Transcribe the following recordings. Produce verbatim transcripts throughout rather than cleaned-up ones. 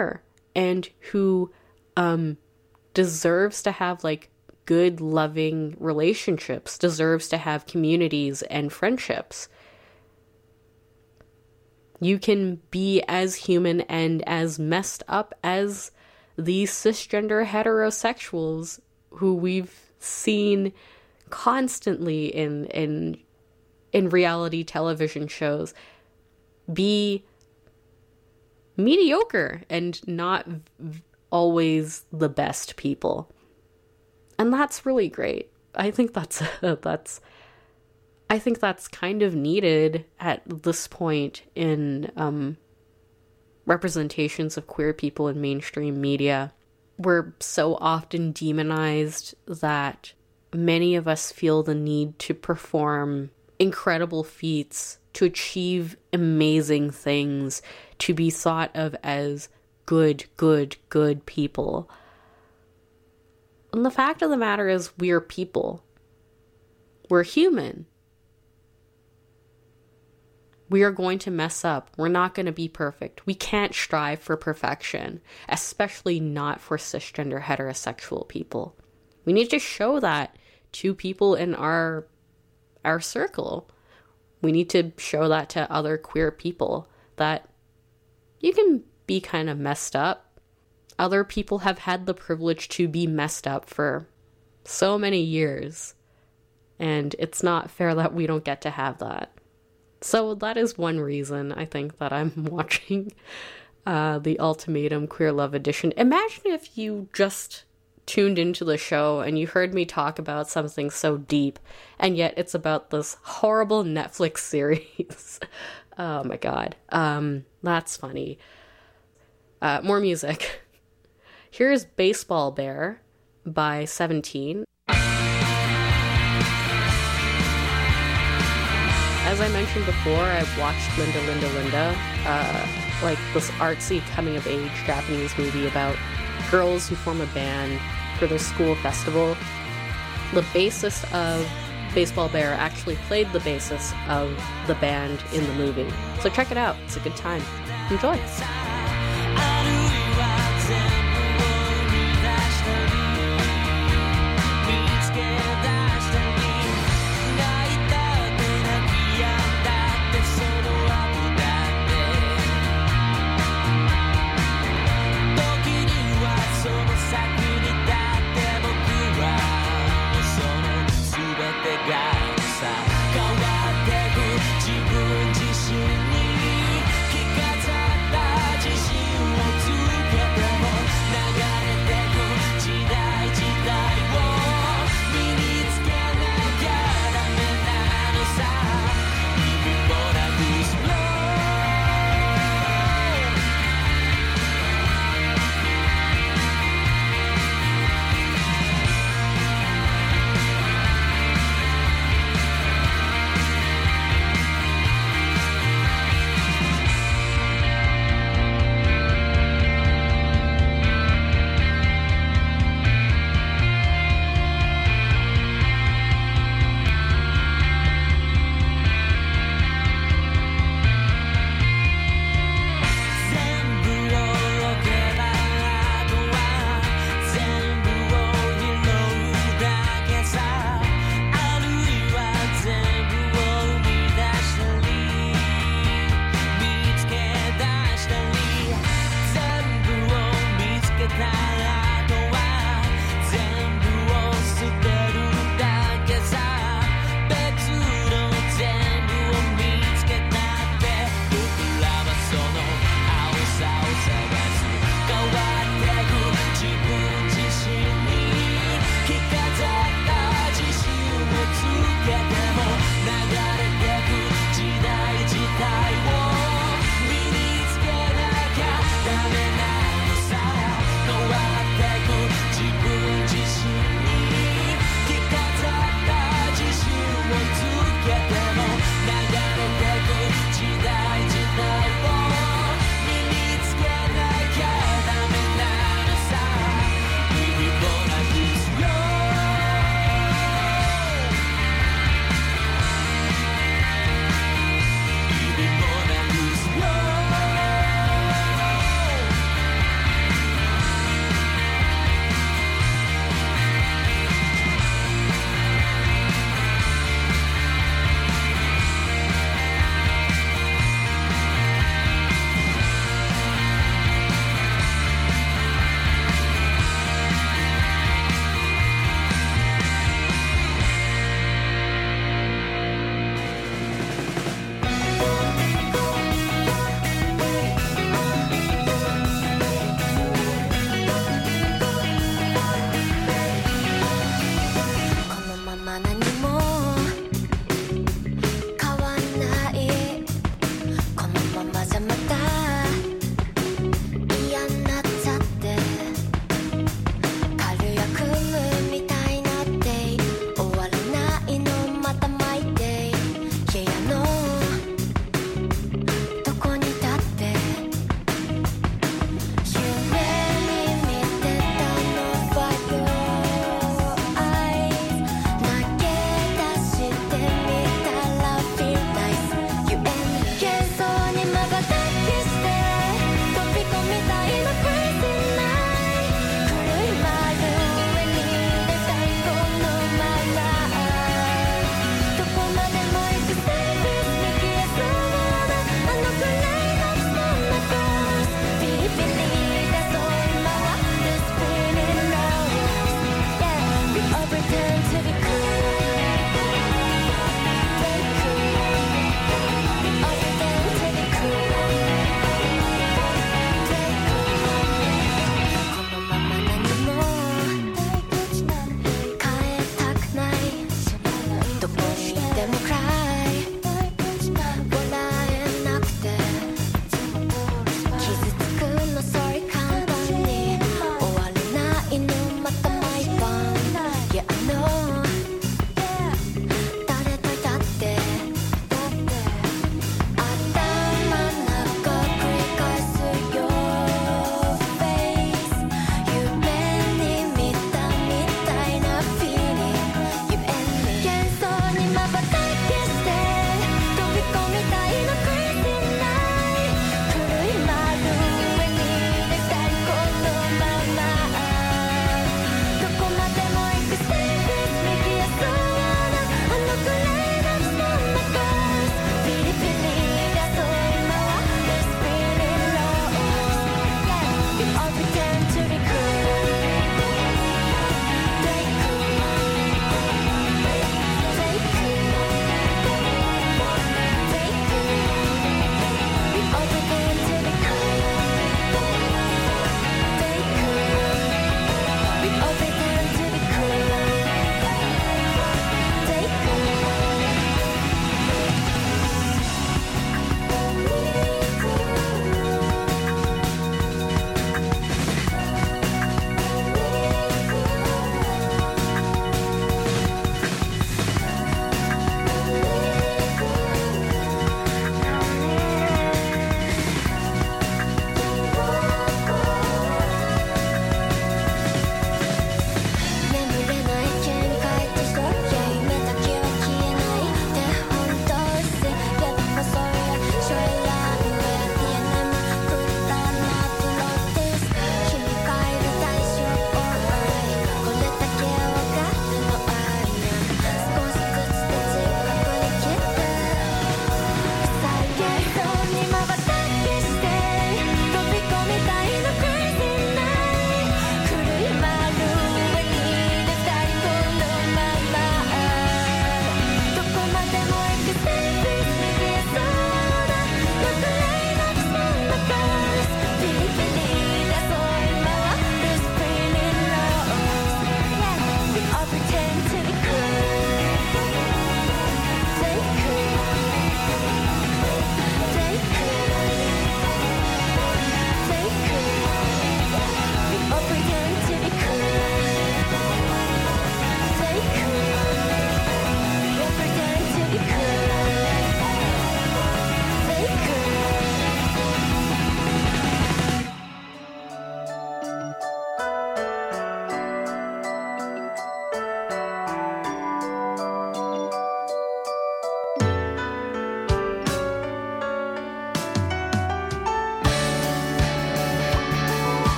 and who um deserves to have like good, loving relationships, deserves to have communities and friendships. You can be as human and as messed up as these cisgender heterosexuals who we've seen constantly in in in reality television shows be mediocre and not v- always the best people. And that's really great. I think that's that's I think that's kind of needed at this point in um, representations of queer people in mainstream media. We're so often demonized that many of us feel the need to perform incredible feats, to achieve amazing things, to be thought of as good, good, good people. And the fact of the matter is, we're people. We're human. We are going to mess up. We're not going to be perfect. We can't strive for perfection, especially not for cisgender heterosexual people. We need to show that to people in our our circle. We need to show that to other queer people, that you can be kind of messed up. Other people have had the privilege to be messed up for so many years, and it's not fair that we don't get to have that. So that is one reason I think that I'm watching uh, the Ultimatum Queer Love Edition. Imagine if you just tuned into the show and you heard me talk about something so deep, and yet it's about this horrible Netflix series. Oh my god. Um, that's funny. Uh, more music. Here's Baseball Bear by Seventeen. As I mentioned before, I've watched Linda, Linda, Linda, uh, like this artsy coming-of-age Japanese movie about girls who form a band for their school festival. The bassist of Baseball Bear actually played the bassist of the band in the movie. So check it out. It's a good time. Enjoy. Thank you.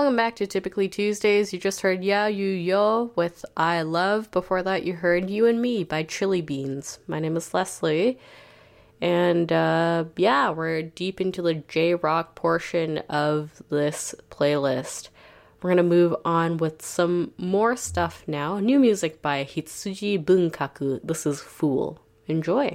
Welcome back to Typically Tuesdays. You just heard Yeah You Yo with I Love. Before that, you heard You and Me by Chili Beans. My name is Leslie. And uh, yeah, we're deep into the J-rock portion of this playlist. We're going to move on with some more stuff now. New music by Hitsuji Bunkaku. This is Fool. Enjoy.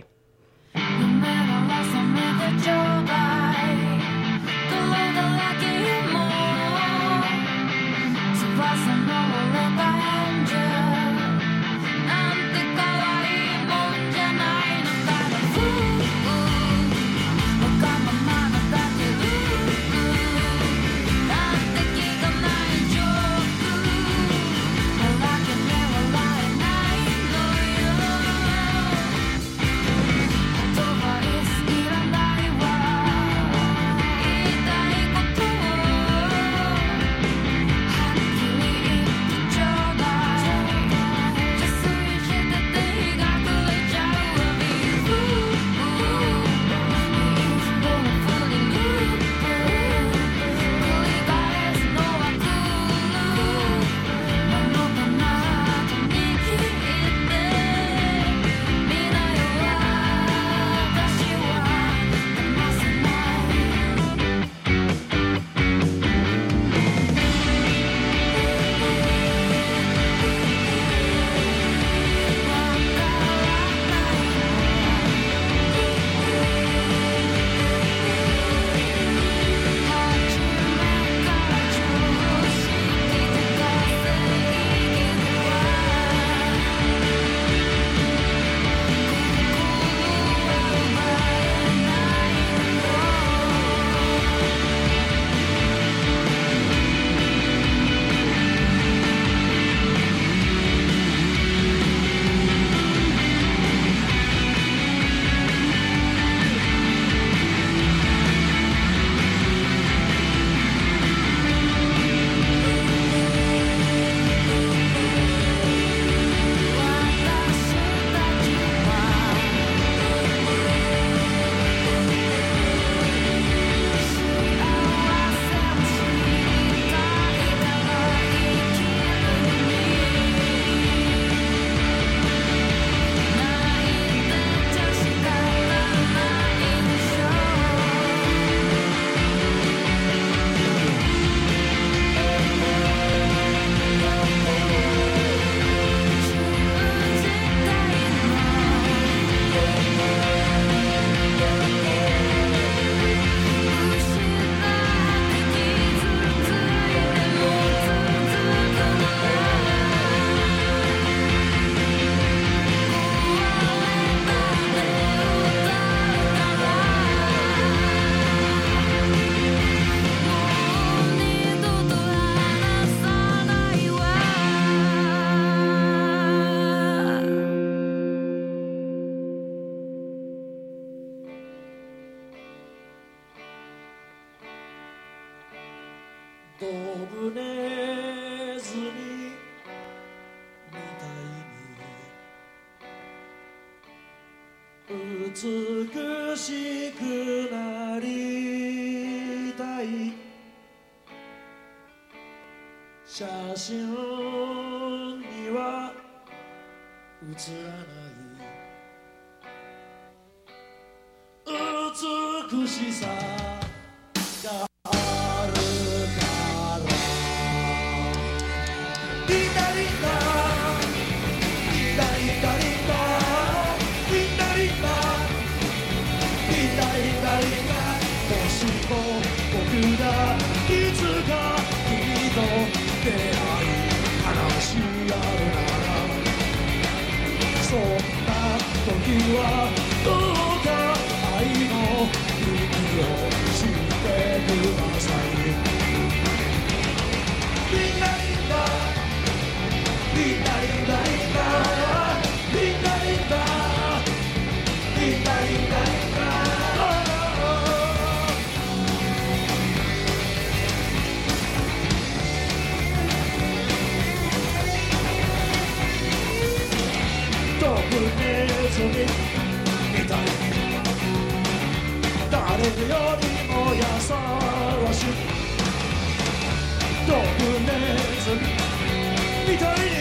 特別みたいに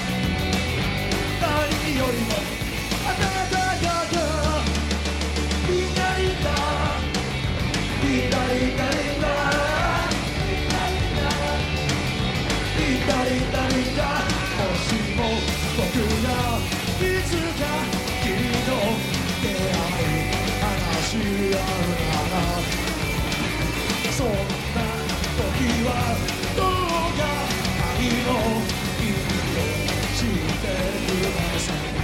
何よりも暖かくみんなリンダリンダリンダリンダリンダリンダリンダもしも僕がいつか君と出会い話し合うならそんな時はどうか愛の意味を知ってください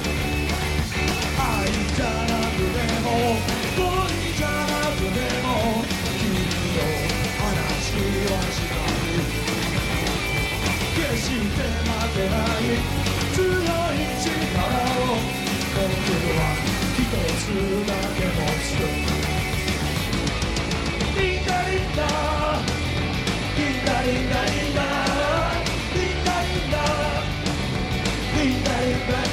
愛じゃなくても恋じゃなくても君と話はしたい決して負けない強い力を僕は一つだけ持つリンダリンダリンダリンダリンダリンダリンダリンダリンダリンダ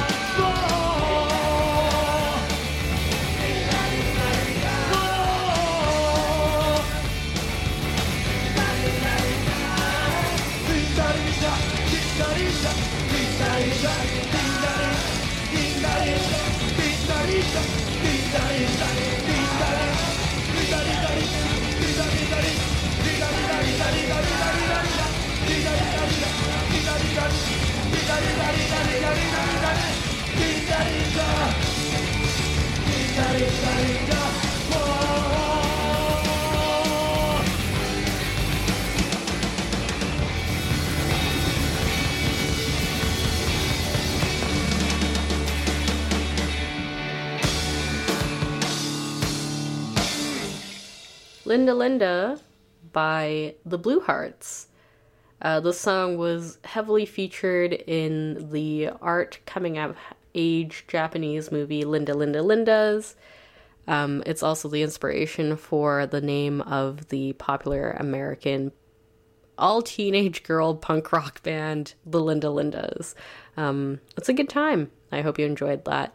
Linda Linda by the Blue Hearts. Uh, the song was heavily featured in the art coming of age Japanese movie Linda Linda Lindas. Um, it's also the inspiration for the name of the popular American all-teenage girl punk rock band, the Linda Lindas. Um, it's a good time. I hope you enjoyed that.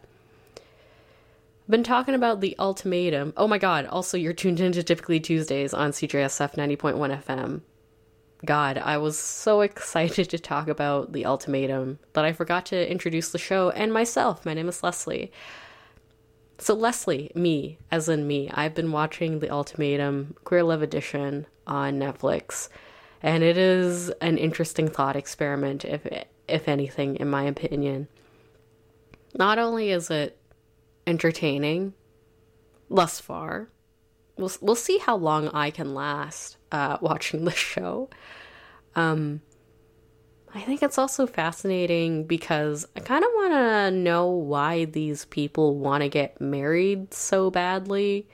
Been talking about The Ultimatum. Oh my god, also you're tuned into Typically Tuesdays on C J S F ninety point one F M. God, I was so excited to talk about The Ultimatum that I forgot to introduce the show and myself. My name is Leslie. So Leslie, me, as in me, I've been watching The Ultimatum Queer Love Edition on Netflix, and it is an interesting thought experiment, if if anything, in my opinion. Not only is it entertaining thus far, we'll we'll see how long I can last uh, watching the show. Um, I think it's also fascinating because I kind of want to know why these people want to get married so badly.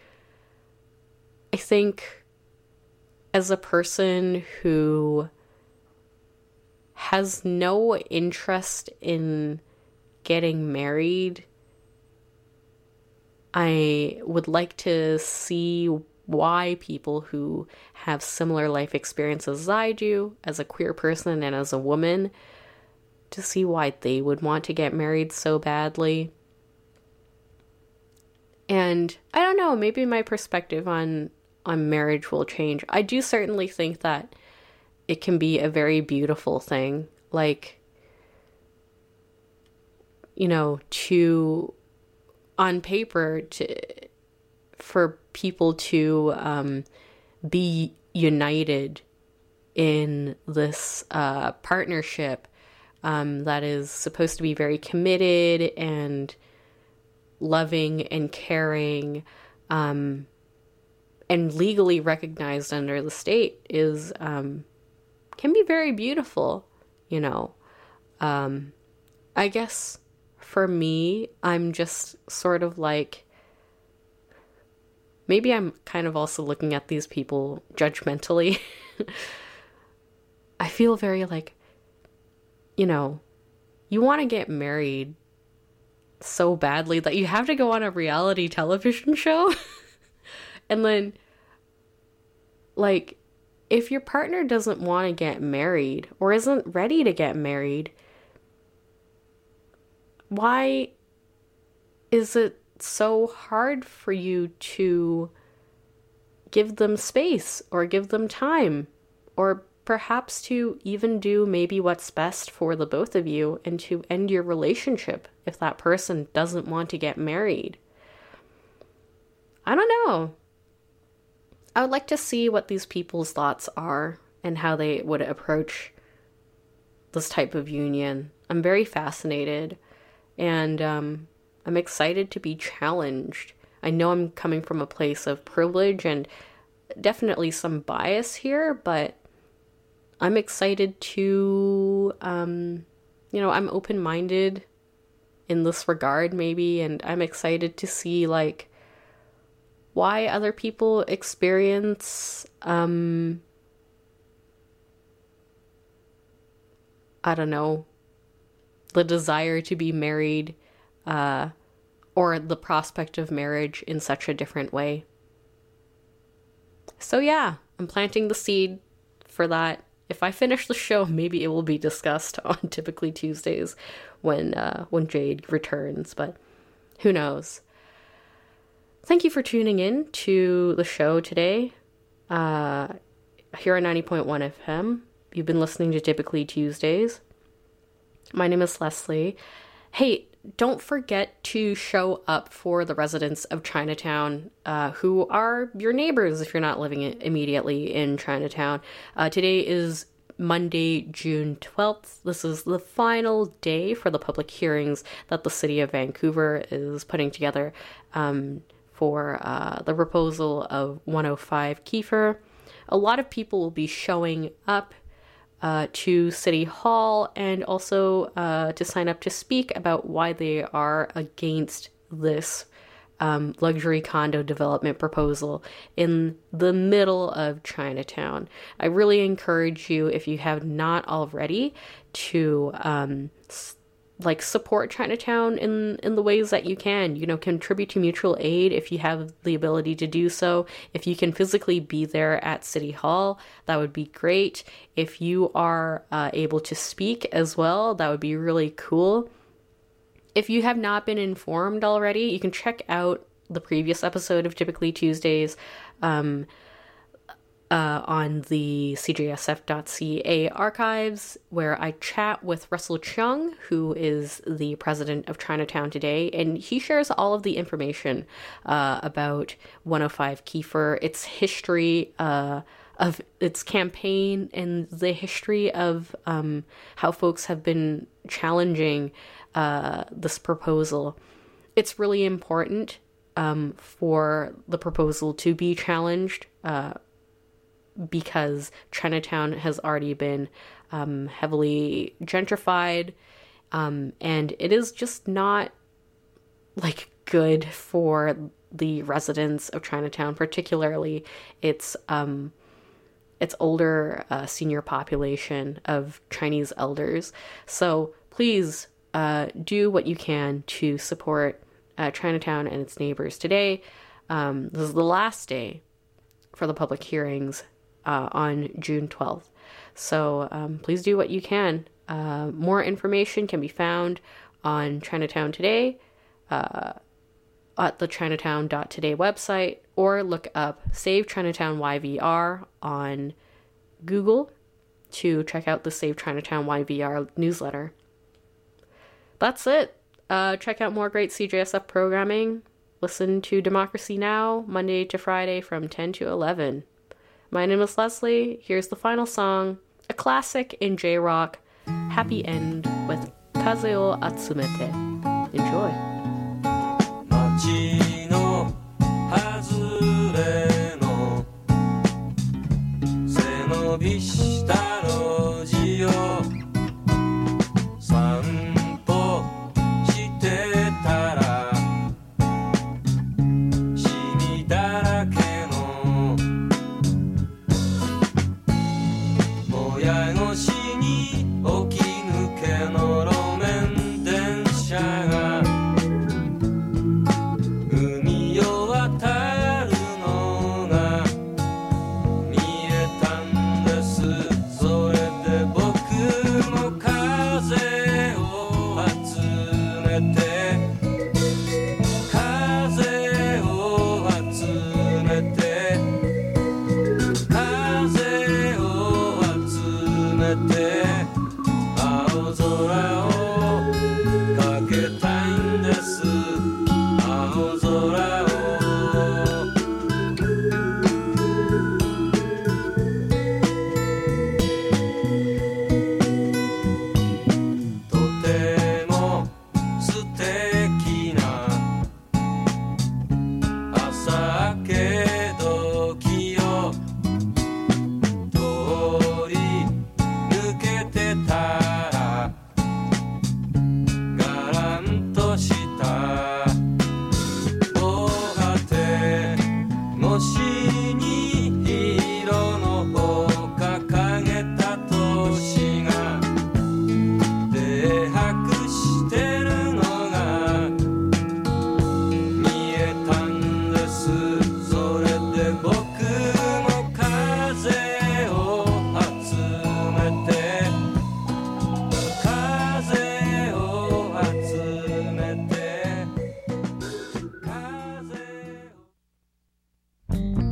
I think as a person who has no interest in getting married, I would like to see why people who have similar life experiences as I do, as a queer person and as a woman, to see why they would want to get married so badly. And I don't know, maybe my perspective on, on marriage will change. I do certainly think that it can be a very beautiful thing. Like, you know, to... on paper, to for people to um, be united in this uh, partnership um, that is supposed to be very committed and loving and caring um, and legally recognized under the state is um, can be very beautiful, you know. Um, I guess for me, I'm just sort of like, maybe I'm kind of also looking at these people judgmentally. I feel very like, you know, you want to get married so badly that you have to go on a reality television show. And then, like, if your partner doesn't want to get married or isn't ready to get married, why is it so hard for you to give them space or give them time or perhaps to even do maybe what's best for the both of you and to end your relationship if that person doesn't want to get married. I don't know. I would like to see what these people's thoughts are and how they would approach this type of union. I'm very fascinated, and um, I'm excited to be challenged. I know I'm coming from a place of privilege and definitely some bias here, but I'm excited to, um, you know, I'm open-minded in this regard maybe, and I'm excited to see, like, why other people experience, um, I don't know, the desire to be married, uh, or the prospect of marriage in such a different way. So yeah, I'm planting the seed for that. If I finish the show, maybe it will be discussed on Typically Tuesdays when uh, when Jade returns, but who knows. Thank you for tuning in to the show today. Uh, here on ninety point one F M, you've been listening to Typically Tuesdays. My name is Leslie. Hey, don't forget to show up for the residents of Chinatown, uh, who are your neighbors if you're not living immediately in Chinatown. Uh, today is Monday, June twelfth. This is the final day for the public hearings that the city of Vancouver is putting together um, for uh, the proposal of one oh five Kiefer. A lot of people will be showing up Uh, to City Hall and also uh, to sign up to speak about why they are against this um, luxury condo development proposal in the middle of Chinatown. I really encourage you, if you have not already, to um, s- like support Chinatown in, in the ways that you can. You know, contribute to mutual aid if you have the ability to do so. If you can physically be there at City Hall, that would be great. If you are uh, able to speak as well, that would be really cool. If you have not been informed already, you can check out the previous episode of Typically Tuesdays um, uh, on the C J S F dot C A archives, where I chat with Russell Chung, who is the president of Chinatown today, and he shares all of the information uh, about one oh five Kiefer, its history, uh, of its campaign, and the history of um, how folks have been challenging uh, this proposal. It's really important um, for the proposal to be challenged, uh, because Chinatown has already been um, heavily gentrified, um, and it is just not, like, good for the residents of Chinatown, particularly its um, its older uh, senior population of Chinese elders. So please uh, do what you can to support uh, Chinatown and its neighbors today. Um, this is the last day for the public hearings Uh, on June twelfth. So um, please do what you can. Uh, more information can be found on Chinatown Today, uh, at the chinatown dot today website, or look up Save Chinatown Y V R on Google to check out the Save Chinatown Y V R newsletter. That's it. Uh, check out more great C J S F programming. Listen to Democracy Now! Monday to Friday from ten to eleven. My name is Leslie. Here's the final song, a classic in J-Rock, Happy End with Kaze o Atsumete. Enjoy. 街の外れの背伸びした路地を散歩してたらシミだらけのもや越しに起き抜けの路面電車が海を渡るのが見えたんですもし